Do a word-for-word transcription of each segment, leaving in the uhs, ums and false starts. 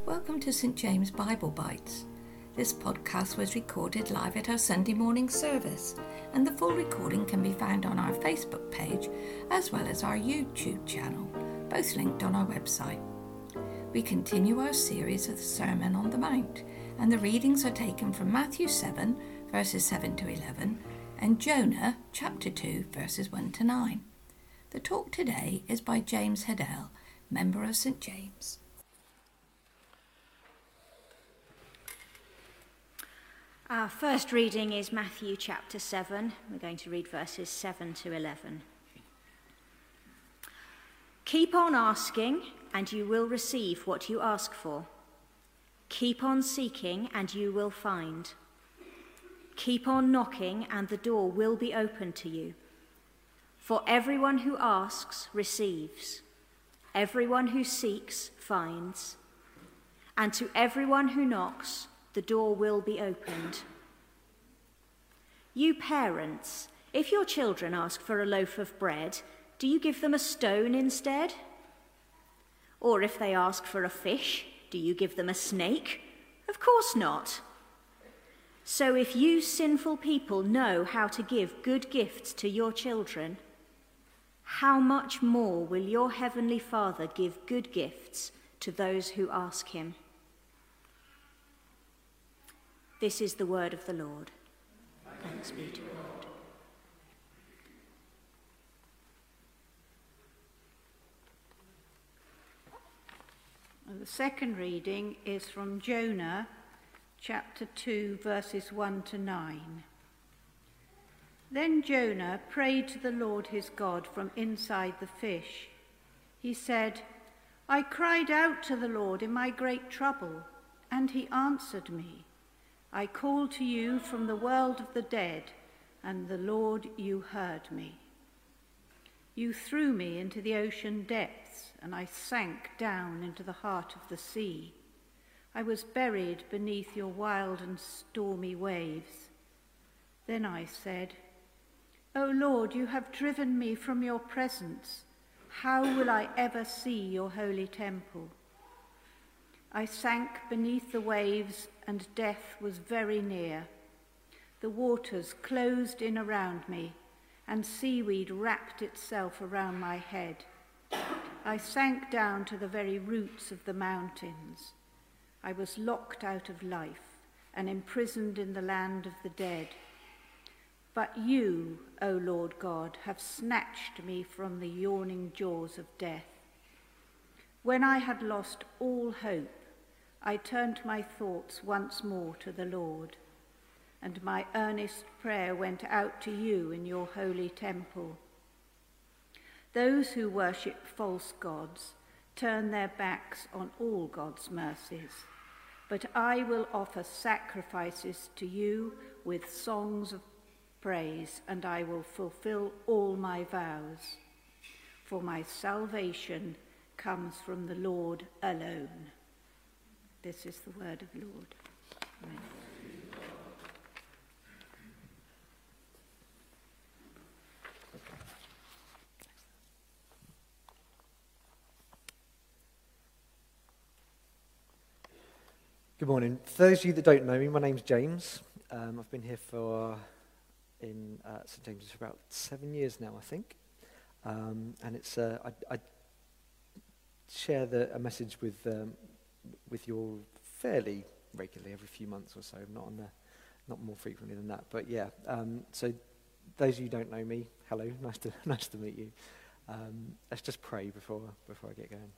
Welcome to Saint James Bible Bites. This podcast was recorded live at our Sunday morning service, and the full recording can be found on our Facebook page as well as our YouTube channel, both linked on our website. We continue our series of the Sermon on the Mount, and the readings are taken from Matthew seven, verses seven to eleven, and Jonah chapter two, verses one to nine. The talk today is by James Heddell, member of Saint James. Our first reading is Matthew chapter seven. We're going to read verses seven to eleven. Keep on asking, and you will receive what you ask for. Keep on seeking, and you will find. Keep on knocking, and the door will be opened to you. For everyone who asks receives. Everyone who seeks finds. And to everyone who knocks, the door will be opened. You parents, if your children ask for a loaf of bread, do you give them a stone instead? Or if they ask for a fish, do you give them a snake? Of course not. So if you sinful people know how to give good gifts to your children, how much more will your heavenly Father give good gifts to those who ask him? This is the word of the Lord. Thanks be to God. The second reading is from Jonah, chapter two, verses one to nine. Then Jonah prayed to the Lord his God from inside the fish. He said, I cried out to the Lord in my great trouble, and he answered me. I called to you from the world of the dead, and the Lord, you heard me. You threw me into the ocean depths, and I sank down into the heart of the sea. I was buried beneath your wild and stormy waves. Then I said, O Lord, you have driven me from your presence. How will I ever see your holy temple? I sank beneath the waves, and death was very near. The waters closed in around me, and seaweed wrapped itself around my head. I sank down to the very roots of the mountains. I was locked out of life and imprisoned in the land of the dead. But you, O Lord God, have snatched me from the yawning jaws of death. When I had lost all hope, I turned my thoughts once more to the Lord, and my earnest prayer went out to you in your holy temple. Those who worship false gods turn their backs on all God's mercies, but I will offer sacrifices to you with songs of praise, and I will fulfill all my vows. For my salvation comes from the Lord alone. This is the word of the Lord. Amen. Good morning. For those of you that don't know me, my name's James. Um, I've been here for in uh, Saint James's for about seven years now, I think. Um, and it's uh, I, I share the, a message with um, with you all fairly regularly, every few months or so, not on the, not more frequently than that. But yeah, um, so those of you who don't know me, hello, nice to nice to meet you. Um, let's just pray before before I get going.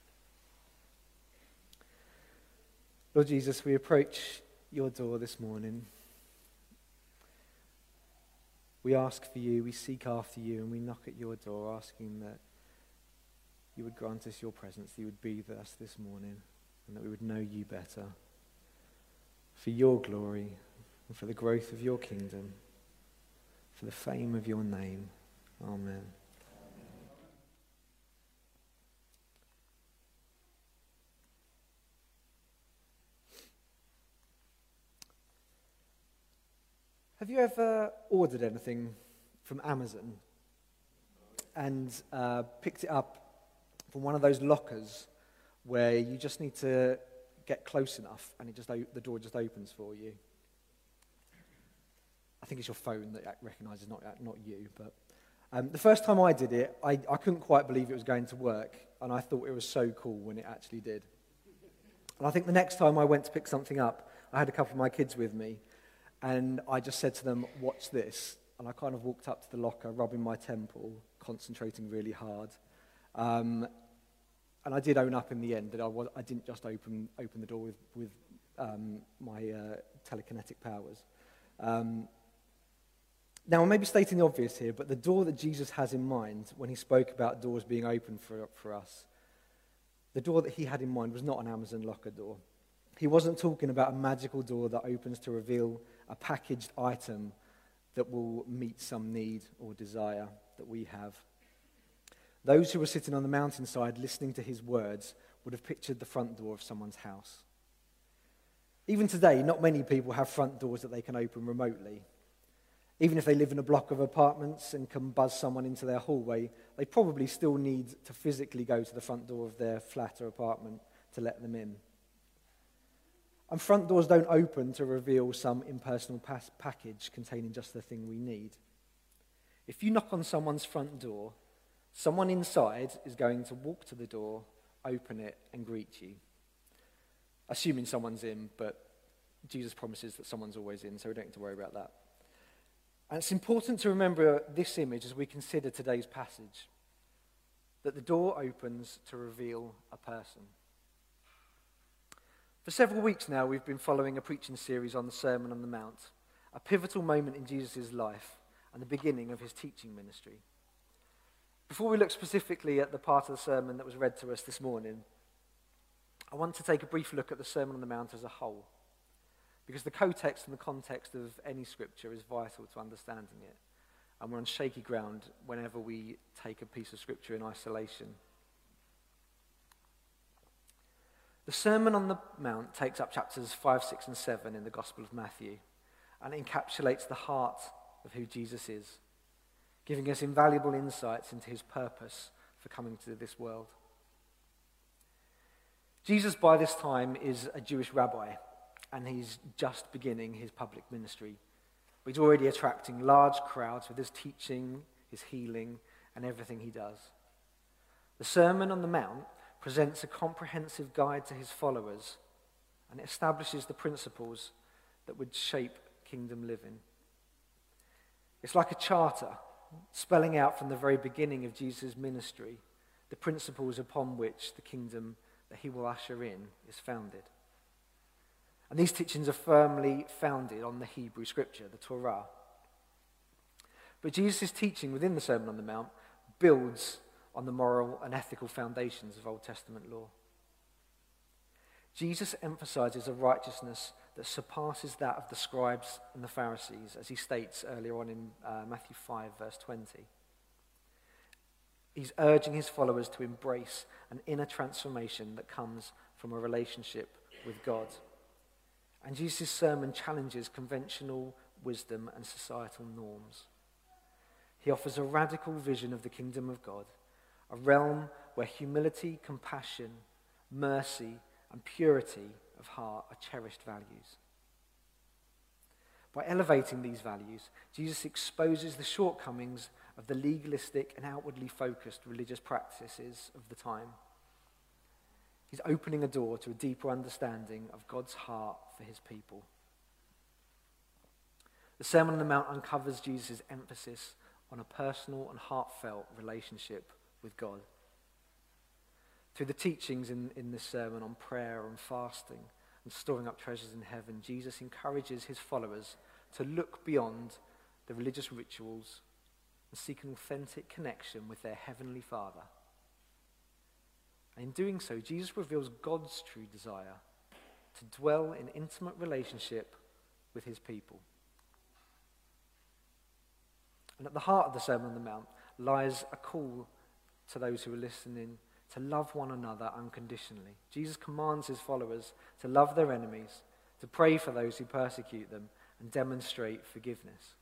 Lord Jesus, we approach your door this morning. We ask for you, we seek after you, and we knock at your door asking that you would grant us your presence, that you would be with us this morning, and that we would know you better for your glory and for the growth of your kingdom, for the fame of your name. Amen. Have you ever ordered anything from Amazon and uh, picked it up from one of those lockers where you just need to get close enough and it just o- the door just opens for you. I think it's your phone that recognises, not, not you. But um, the first time I did it, I, I couldn't quite believe it was going to work, and I thought it was so cool when it actually did. And I think the next time I went to pick something up, I had a couple of my kids with me, and I just said to them, "Watch this." And I kind of walked up to the locker, rubbing my temple, concentrating really hard. Um, and I did own up in the end that I, was, I didn't just open open the door with, with um, my uh, telekinetic powers. Um, now, I may be stating the obvious here, but the door that Jesus has in mind when he spoke about doors being open for, for us, the door that he had in mind was not an Amazon locker door. He wasn't talking about a magical door that opens to reveal a packaged item that will meet some need or desire that we have. Those who were sitting on the mountainside listening to his words would have pictured the front door of someone's house. Even today, not many people have front doors that they can open remotely. Even if they live in a block of apartments and can buzz someone into their hallway, they probably still need to physically go to the front door of their flat or apartment to let them in. And front doors don't open to reveal some impersonal pas- package containing just the thing we need. If you knock on someone's front door, someone inside is going to walk to the door, open it, and greet you. Assuming someone's in, but Jesus promises that someone's always in, so we don't need to worry about that. And it's important to remember this image as we consider today's passage, that the door opens to reveal a person. For several weeks now, we've been following a preaching series on the Sermon on the Mount, a pivotal moment in Jesus' life and the beginning of his teaching ministry. Before we look specifically at the part of the sermon that was read to us this morning, I want to take a brief look at the Sermon on the Mount as a whole, because the context and the context of any scripture is vital to understanding it, and we're on shaky ground whenever we take a piece of scripture in isolation. The Sermon on the Mount takes up chapters five, six, and seven in the Gospel of Matthew, and encapsulates the heart of who Jesus is, giving us invaluable insights into his purpose for coming to this world. Jesus, by this time, is a Jewish rabbi, and he's just beginning his public ministry. But he's already attracting large crowds with his teaching, his healing, and everything he does. The Sermon on the Mount presents a comprehensive guide to his followers, and it establishes the principles that would shape kingdom living. It's like a charter, spelling out from the very beginning of Jesus' ministry the principles upon which the kingdom that he will usher in is founded. And these teachings are firmly founded on the Hebrew scripture, the Torah. But Jesus' teaching within the Sermon on the Mount builds on the moral and ethical foundations of Old Testament law. Jesus emphasizes a righteousness that surpasses that of the scribes and the Pharisees, as he states earlier on in uh, Matthew five, verse twenty. He's urging his followers to embrace an inner transformation that comes from a relationship with God. And Jesus' sermon challenges conventional wisdom and societal norms. He offers a radical vision of the kingdom of God, a realm where humility, compassion, mercy, and purity of heart are cherished values. By elevating these values, Jesus exposes the shortcomings of the legalistic and outwardly focused religious practices of the time. He's opening a door to a deeper understanding of God's heart for his people. The Sermon on the Mount uncovers Jesus' emphasis on a personal and heartfelt relationship with God. Through the teachings in, in this sermon on prayer and fasting and storing up treasures in heaven, Jesus encourages his followers to look beyond the religious rituals and seek an authentic connection with their heavenly Father. And in doing so, Jesus reveals God's true desire to dwell in intimate relationship with his people. And at the heart of the Sermon on the Mount lies a call to those who are listening to love one another unconditionally. Jesus commands his followers to love their enemies, to pray for those who persecute them, and demonstrate forgiveness.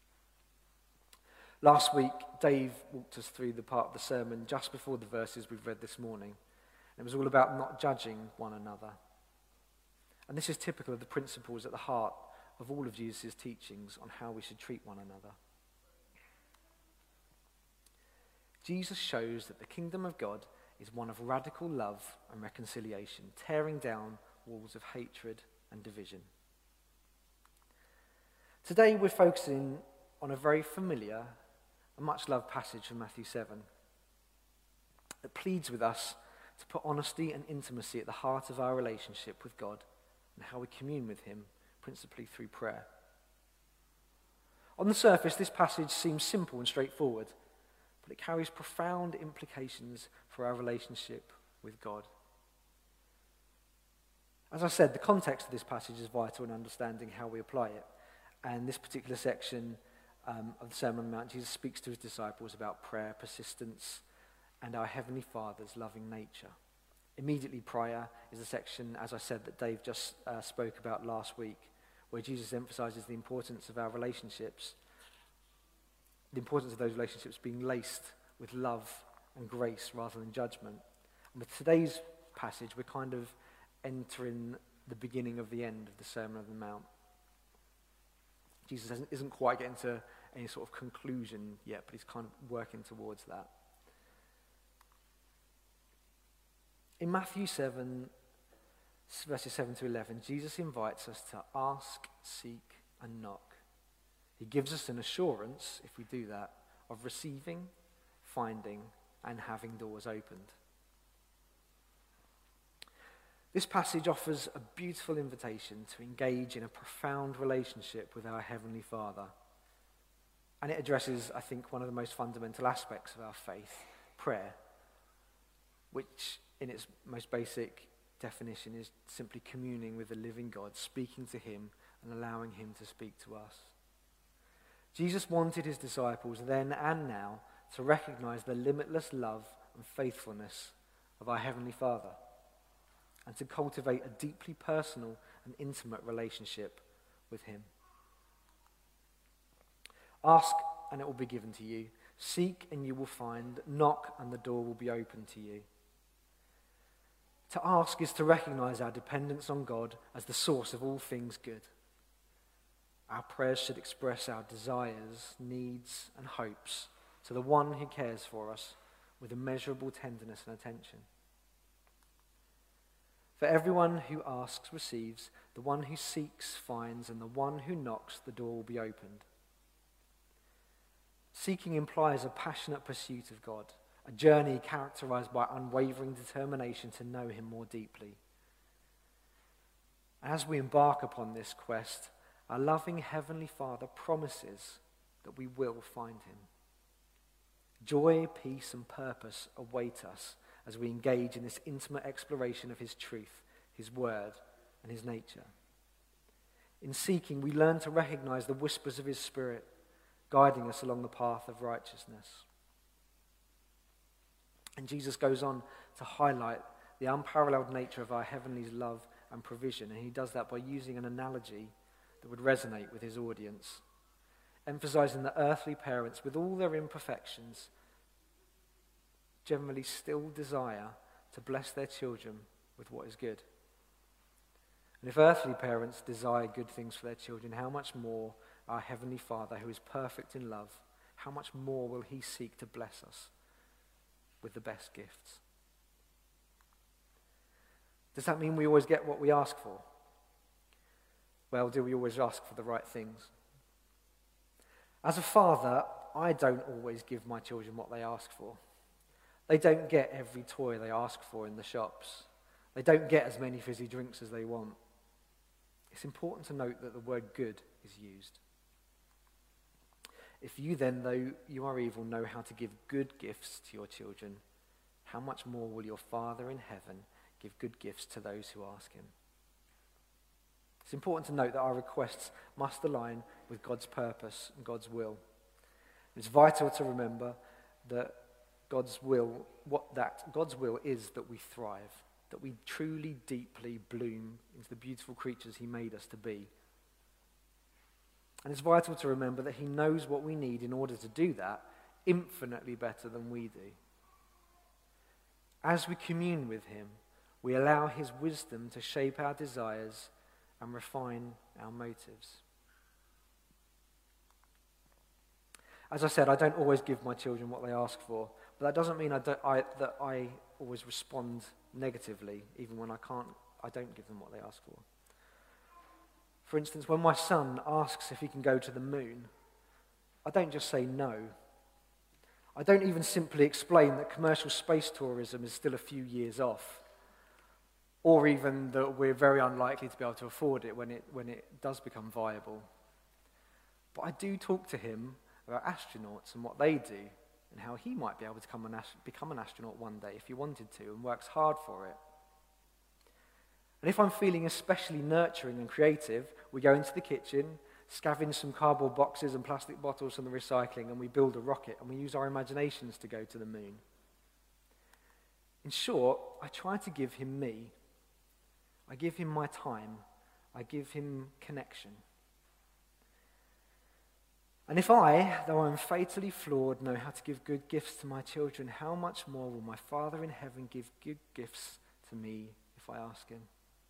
Last week, Dave walked us through the part of the sermon just before the verses we've read this morning. It was all about not judging one another. And this is typical of the principles at the heart of all of Jesus' teachings on how we should treat one another. Jesus shows that the kingdom of God is one of radical love and reconciliation, tearing down walls of hatred and division. Today we're focusing on a very familiar and much loved passage from Matthew seven that pleads with us to put honesty and intimacy at the heart of our relationship with God and how we commune with him, principally through prayer. On the surface, this passage seems simple and straightforward, but it carries profound implications for our relationship with God. As I said, the context of this passage is vital in understanding how we apply it. And this particular section um, of the Sermon on the Mount, Jesus speaks to his disciples about prayer, persistence, and our Heavenly Father's loving nature. Immediately prior is a section, as I said, that Dave just uh, spoke about last week, where Jesus emphasizes the importance of our relationships, the importance of those relationships being laced with love and grace rather than judgment. And with today's passage, we're kind of entering the beginning of the end of the Sermon on the Mount. Jesus isn't quite getting to any sort of conclusion yet, but he's kind of working towards that. In Matthew seven, verses seven to eleven, Jesus invites us to ask, seek, and knock. He gives us an assurance, if we do that, of receiving, finding, and having doors opened. This passage offers a beautiful invitation to engage in a profound relationship with our Heavenly Father. And it addresses, I think, one of the most fundamental aspects of our faith, prayer, which in its most basic definition is simply communing with the living God, speaking to him and allowing him to speak to us. Jesus wanted his disciples then and now to recognize the limitless love and faithfulness of our Heavenly Father, and to cultivate a deeply personal and intimate relationship with him. Ask and it will be given to you. Seek and you will find. Knock and the door will be opened to you. To ask is to recognize our dependence on God as the source of all things good. Our prayers should express our desires, needs, and hopes to the one who cares for us with immeasurable tenderness and attention. For everyone who asks receives, the one who seeks finds, and the one who knocks, the door will be opened. Seeking implies a passionate pursuit of God, a journey characterized by unwavering determination to know him more deeply. As we embark upon this quest, our loving Heavenly Father promises that we will find him. Joy, peace, and purpose await us as we engage in this intimate exploration of his truth, his word, and his nature. In seeking, we learn to recognize the whispers of his Spirit, guiding us along the path of righteousness. And Jesus goes on to highlight the unparalleled nature of our heavenly love and provision, and he does that by using an analogy that would resonate with his audience, emphasizing that earthly parents, with all their imperfections, generally still desire to bless their children with what is good. And if earthly parents desire good things for their children, how much more our Heavenly Father, who is perfect in love, how much more will he seek to bless us with the best gifts? Does that mean we always get what we ask for? Well, do we always ask for the right things? As a father, I don't always give my children what they ask for. They don't get every toy they ask for in the shops. They don't get as many fizzy drinks as they want. It's important to note that the word good is used. If you then, though you are evil, know how to give good gifts to your children, how much more will your Father in heaven give good gifts to those who ask him? It's important to note that our requests must align with God's purpose and God's will. It's vital to remember that God's will, what that God's will is that we thrive, that we truly, deeply bloom into the beautiful creatures he made us to be. And it's vital to remember that he knows what we need in order to do that infinitely better than we do. As we commune with him, we allow his wisdom to shape our desires and refine our motives. As I said, I don't always give my children what they ask for, but that doesn't mean I don't, I, that I always respond negatively, even when I can't, I don't give them what they ask for. For instance, when my son asks if he can go to the moon, I don't just say no. I don't even simply explain that commercial space tourism is still a few years off, or even that we're very unlikely to be able to afford it when it, when it does become viable. But I do talk to him about astronauts and what they do, and how he might be able to become an, ast- become an astronaut one day if he wanted to and works hard for it. And if I'm feeling especially nurturing and creative, we go into the kitchen, scavenge some cardboard boxes and plastic bottles from the recycling, and we build a rocket, and we use our imaginations to go to the moon. In short, I try to give him me. I give him my time. I give him connection. And if I, though I'm fatally flawed, know how to give good gifts to my children, how much more will my Father in heaven give good gifts to me if I ask him?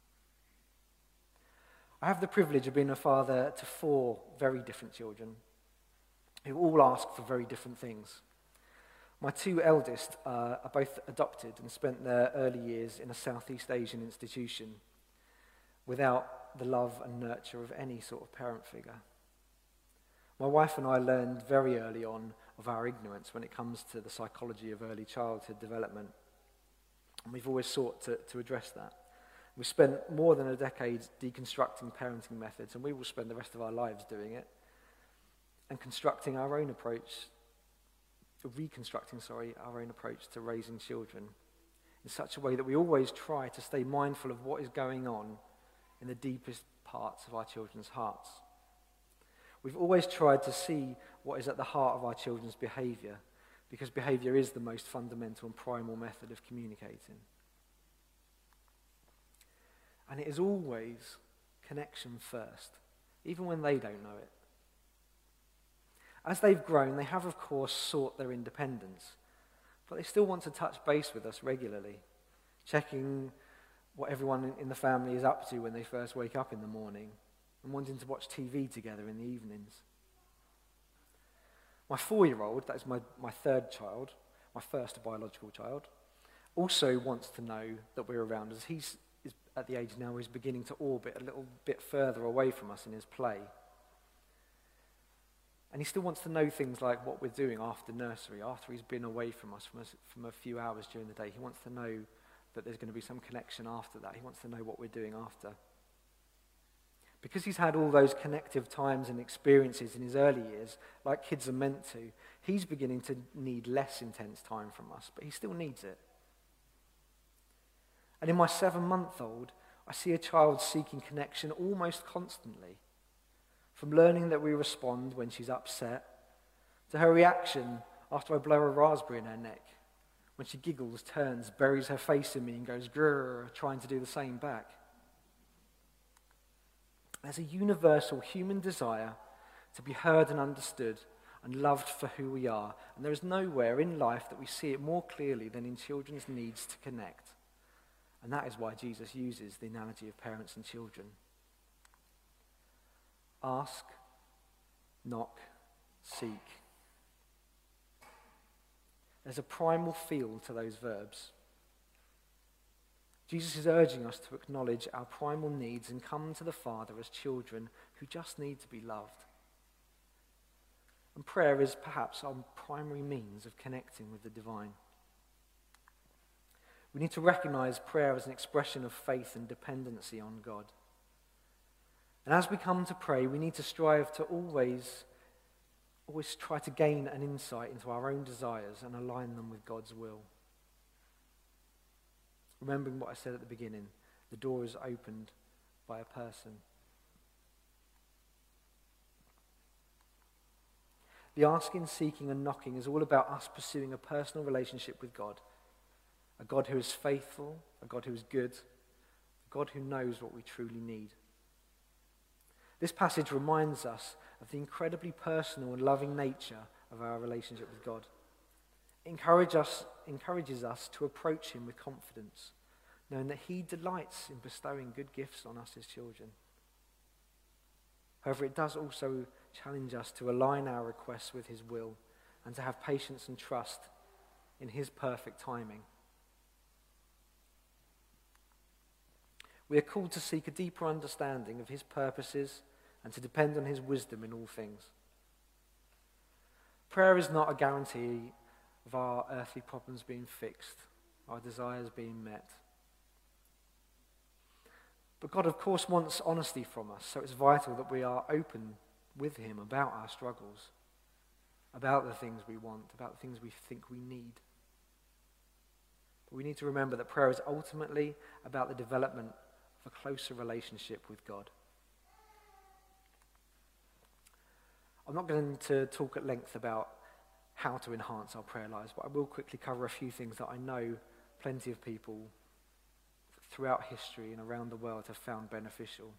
I have the privilege of being a father to four very different children who all ask for very different things. My two eldest uh, are both adopted and spent their early years in a Southeast Asian institution without the love and nurture of any sort of parent figure. My wife and I learned very early on of our ignorance when it comes to the psychology of early childhood development, and we've always sought to, to address that. We've spent more than a decade deconstructing parenting methods, and we will spend the rest of our lives doing it, and constructing our own approach, reconstructing, sorry, our own approach to raising children in such a way that we always try to stay mindful of what is going on in the deepest parts of our children's hearts. We've always tried to see what is at the heart of our children's behaviour, because behaviour is the most fundamental and primal method of communicating. And it is always connection first, even when they don't know it. As they've grown, they have, of course, sought their independence, but they still want to touch base with us regularly, checking what everyone in the family is up to when they first wake up in the morning, and wanting to watch T V together in the evenings. My four-year-old, that is my, my third child, my first biological child, also wants to know that we're around, as he's is at the age now where he's beginning to orbit a little bit further away from us in his play. And he still wants to know things like what we're doing after nursery, after he's been away from us from a, from a few hours during the day. He wants to know that there's going to be some connection after that. He wants to know what we're doing after. Because he's had all those connective times and experiences in his early years, like kids are meant to, he's beginning to need less intense time from us, but he still needs it. And in my seven-month-old, I see a child seeking connection almost constantly, from learning that we respond when she's upset, to her reaction after I blow a raspberry in her neck, when she giggles, turns, buries her face in me and goes grrr, trying to do the same back. There's a universal human desire to be heard and understood and loved for who we are, and there is nowhere in life that we see it more clearly than in children's needs to connect. And that is why Jesus uses the analogy of parents and children. Ask, knock, seek. There's a primal feel to those verbs. Jesus is urging us to acknowledge our primal needs and come to the Father as children who just need to be loved. And prayer is perhaps our primary means of connecting with the divine. We need to recognize prayer as an expression of faith and dependency on God. And as we come to pray, we need to strive to always, always try to gain an insight into our own desires and align them with God's will. Remembering what I said at the beginning, the door is opened by a person. The asking, seeking, and knocking is all about us pursuing a personal relationship with God. A God who is faithful, a God who is good, a God who knows what we truly need. This passage reminds us of the incredibly personal and loving nature of our relationship with God. It encourage us, encourages us to approach him with confidence, knowing that he delights in bestowing good gifts on us as children. However, it does also challenge us to align our requests with his will and to have patience and trust in his perfect timing. We are called to seek a deeper understanding of his purposes and to depend on his wisdom in all things. Prayer is not a guarantee of our earthly problems being fixed, our desires being met. But God, of course, wants honesty from us, so it's vital that we are open with him about our struggles, about the things we want, about the things we think we need. But we need to remember that prayer is ultimately about the development of a closer relationship with God. I'm not going to talk at length about how to enhance our prayer lives, but I will quickly cover a few things that I know plenty of people throughout history and around the world have found beneficial.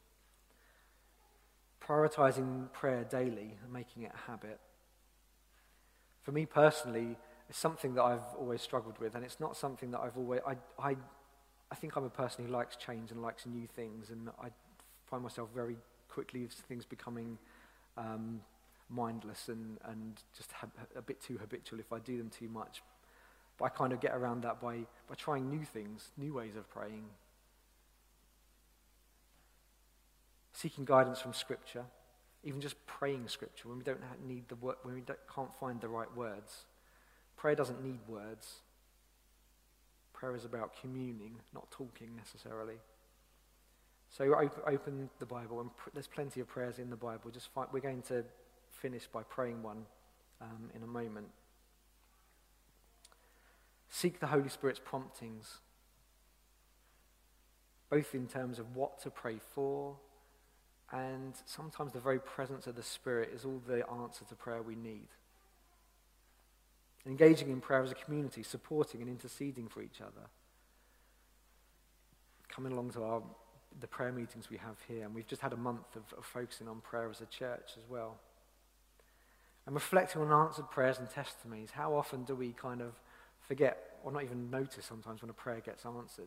Prioritizing prayer daily and making it a habit. For me personally, it's something that I've always struggled with, and it's not something that I've always... I, I, I think I'm a person who likes change and likes new things, and I find myself very quickly things becoming um, mindless and, and just ha- a bit too habitual if I do them too much. But I kind of get around that by, by trying new things, new ways of praying. Seeking guidance from Scripture, even just praying Scripture when we don't need the word, when we don't, can't find the right words. Prayer doesn't need words. Prayer is about communing, not talking necessarily. So open, open the Bible, and pr- there's plenty of prayers in the Bible. Just find, we're going to finish by praying one um, in a moment. Seek the Holy Spirit's promptings, both in terms of what to pray for, and sometimes the very presence of the Spirit is all the answer to prayer we need. Engaging in prayer as a community, supporting and interceding for each other. Coming along to our the prayer meetings we have here, and we've just had a month of, of focusing on prayer as a church as well. And reflecting on answered prayers and testimonies. How often do we kind of forget or not even notice sometimes when a prayer gets answered?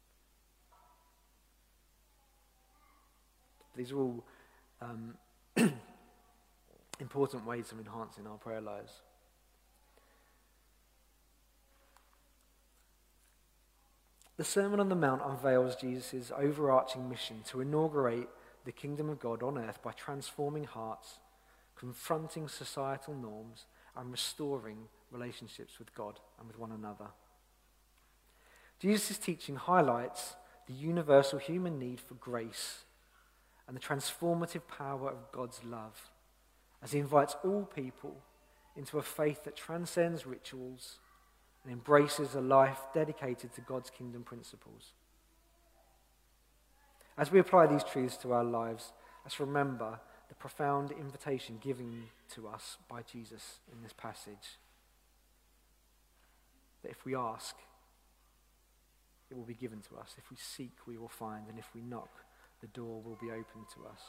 These are all um, important ways of enhancing our prayer lives. The Sermon on the Mount unveils Jesus' overarching mission to inaugurate the kingdom of God on earth by transforming hearts, confronting societal norms, and restoring relationships with God and with one another. Jesus' teaching highlights the universal human need for grace and the transformative power of God's love as he invites all people into a faith that transcends rituals and embraces a life dedicated to God's kingdom principles. As we apply these truths to our lives, let's remember the profound invitation given to us by Jesus in this passage. That if we ask, it will be given to us. If we seek, we will find. And if we knock, the door will be opened to us.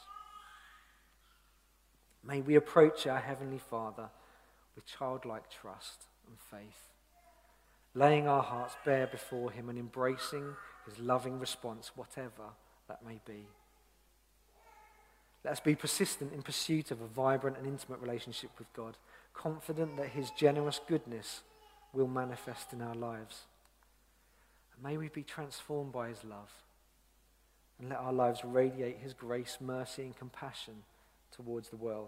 May we approach our Heavenly Father with childlike trust and faith, laying our hearts bare before him and embracing his loving response, whatever that may be. Let us be persistent in pursuit of a vibrant and intimate relationship with God, confident that his generous goodness will manifest in our lives. And may we be transformed by his love, and let our lives radiate his grace, mercy, and compassion towards the world.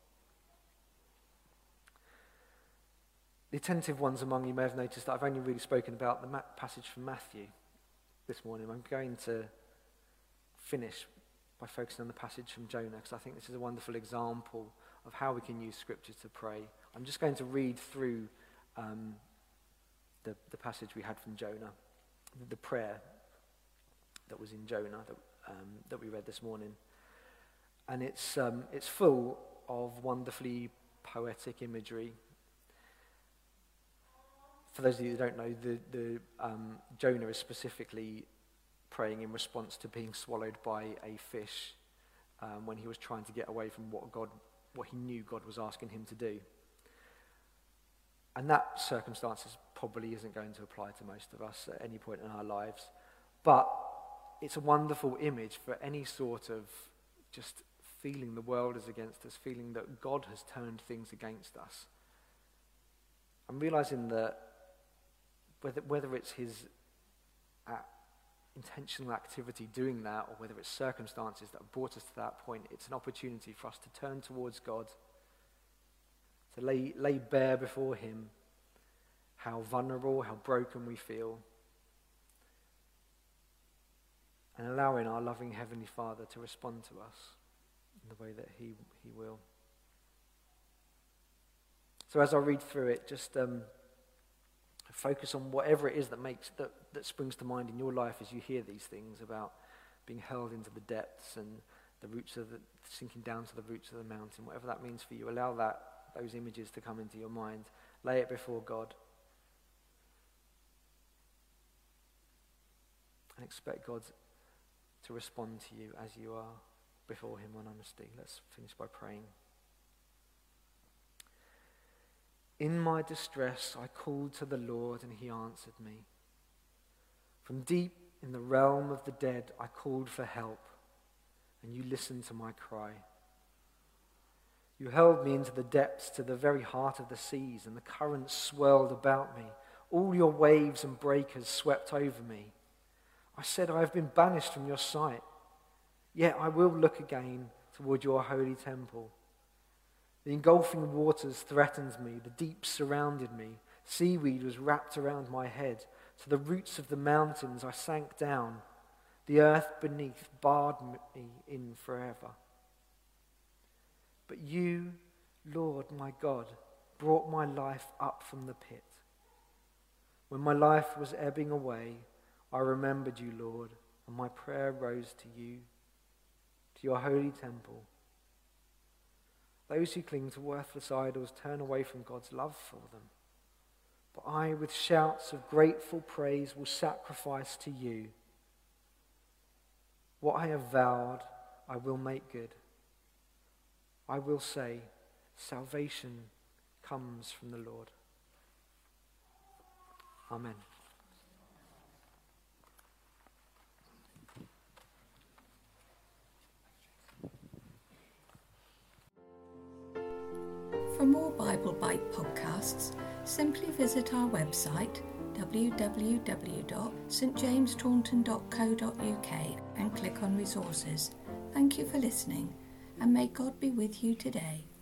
The attentive ones among you may have noticed that I've only really spoken about the ma- passage from Matthew this morning. I'm going to finish by focusing on the passage from Jonah, because I think this is a wonderful example of how we can use Scripture to pray. I'm just going to read through um, the, the passage we had from Jonah, the, the prayer that was in Jonah that, um, that we read this morning. And it's um, it's full of wonderfully poetic imagery. For those of you who don't know, the, the um, Jonah is specifically praying in response to being swallowed by a fish um, when he was trying to get away from what God, what he knew God was asking him to do. And that circumstance probably isn't going to apply to most of us at any point in our lives. But it's a wonderful image for any sort of just feeling the world is against us, feeling that God has turned things against us. I'm realizing that whether, whether it's his uh, intentional activity doing that, or whether it's circumstances that have brought us to that point, it's an opportunity for us to turn towards God, to lay, lay bare before him how vulnerable, how broken we feel, and allowing our loving Heavenly Father to respond to us in the way that he, he will. So as I read through it, just um, focus on whatever it is that makes that, that springs to mind in your life as you hear these things about being held into the depths and the roots of the, sinking down to the roots of the mountain, whatever that means for you. Allow that those images to come into your mind. Lay it before God. And expect God to respond to you as you are before him on honesty. Let's finish by praying. In my distress, I called to the Lord, and he answered me. From deep in the realm of the dead, I called for help, and you listened to my cry. You hurled me into the depths, to the very heart of the seas, and the currents swirled about me. All your waves and breakers swept over me. I said, I have been banished from your sight, yet I will look again toward your holy temple. The engulfing waters threatened me, the deep surrounded me, seaweed was wrapped around my head. To the roots of the mountains I sank down, the earth beneath barred me in forever. But you, Lord my God, brought my life up from the pit. When my life was ebbing away, I remembered you, Lord, and my prayer rose to you, to your holy temple. Those who cling to worthless idols turn away from God's love for them. But I, with shouts of grateful praise, will sacrifice to you. What I have vowed, I will make good. I will say, salvation comes from the Lord. Amen. For more Bible Bite podcasts, simply visit our website w w w dot st james taunton dot co dot u k and click on resources. Thank you for listening, and may God be with you today.